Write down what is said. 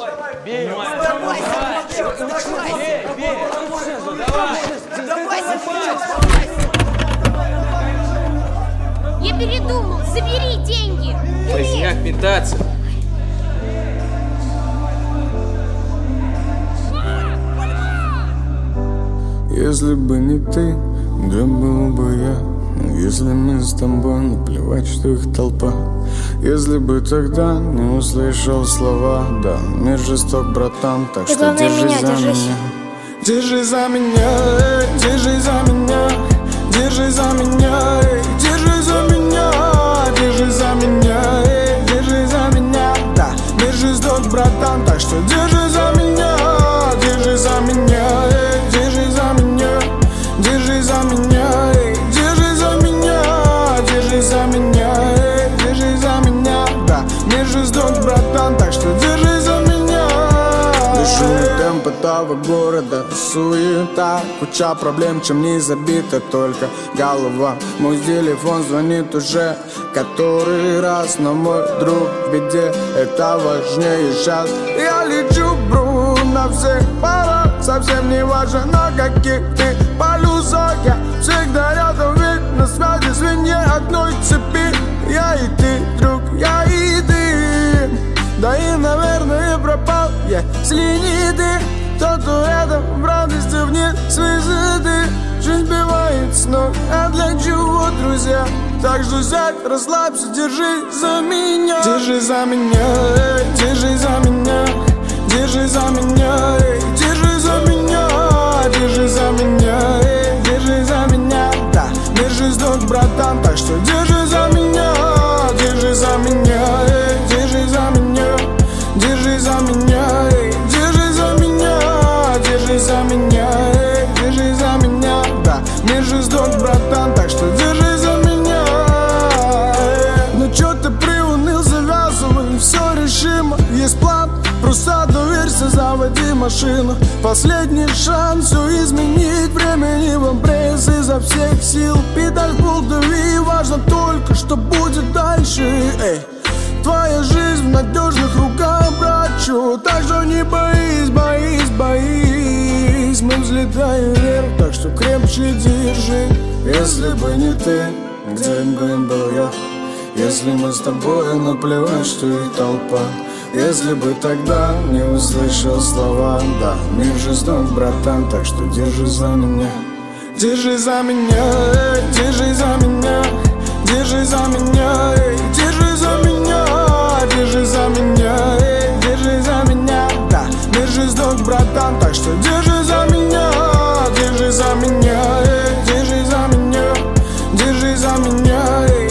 Бей! Я передумал, забери деньги! Поздняк метаться. Если бы не ты, где был бы я? Если мы с тобой, наплевать, что их толпа. Если бы тогда не услышал слова, да, мир жесток, братан, так что держись за меня. Держись за меня, держись за меня, держись за меня, держись за меня, держись за меня, держись за меня, да, мир жесток, братан, так что держись за меня, держись за меня, держись за меня, держись за меня, держись за меня, держись за меня, держись за меня, да, мир жесток, братан, так что держись за меня. Бешеный темп этого города, суета, куча проблем, чем не забита только голова. Мой телефон звонит уже который раз, но мой друг в беде, это важнее сейчас. Я лечу, бру, на всех парах, совсем не важно на каких ты полюсах. Я всегда рядом, ведь на связи звенья одной цепи. Я и ты, друг, я и ты. Да и, наверное, пропал я, если не ты. Тот, кто рядом, в радости вне высоты. Жизнь сбивает с ног, а для чего, друзья? Так что сядь, расслабься, держись за меня. Держись за меня, держись за меня, держись за меня, держись за меня, держись за меня, держись за меня, да, мир жесток, братан, так что держись за меня, держись за меня, держись за меня, держись за меня, держись за меня, держись за меня, держись за меня, да, мир жесток, братан, так что держись за меня. Ну чё ты приуныл, завязывай, все решимо, есть план, просто доверься, заводи машину. Последний шанс все изменить, времени вам пресс изо всех сил. Педаль в пол дави, важно только, что будет дальше. Эй, твоя жизнь в надежных руках, братчу, так что не боись, боись, боись. Мы взлетаем вверх, так что крепче держи. Если бы не ты, где бы был я? Если мы с тобой, наплевать, что их толпа. Если бы тогда не услышал слова, да, мир жесток, братан, так что держись за меня. Держись за меня, держись за меня, держись за меня, держись за меня, держись за меня, держись за меня, да, мир жесток, братан, так что держись за меня, держись за меня, держись за меня, держись за меня.